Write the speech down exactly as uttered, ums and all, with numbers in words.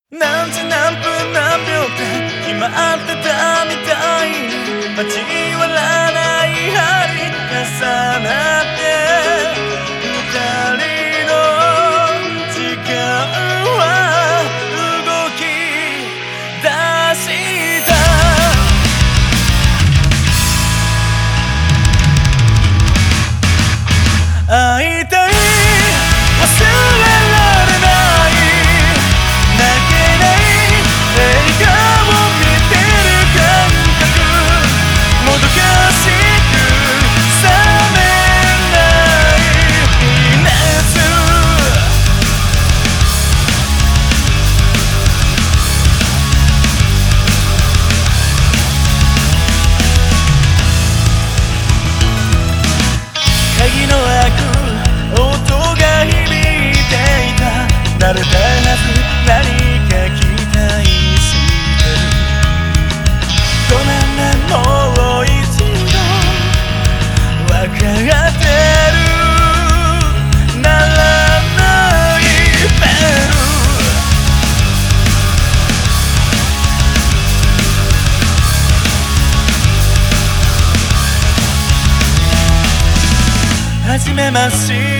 何時何分何秒って決まってたみたいに交わらない針重なって二人の時間は動き出した会いたい忘れられない泣けない映画を見てる感覚もどかしく冷めない夏鍵の開く音が響いていた慣れたはず何か期待してるごめんねもう一度分かってるならないメールはじめまして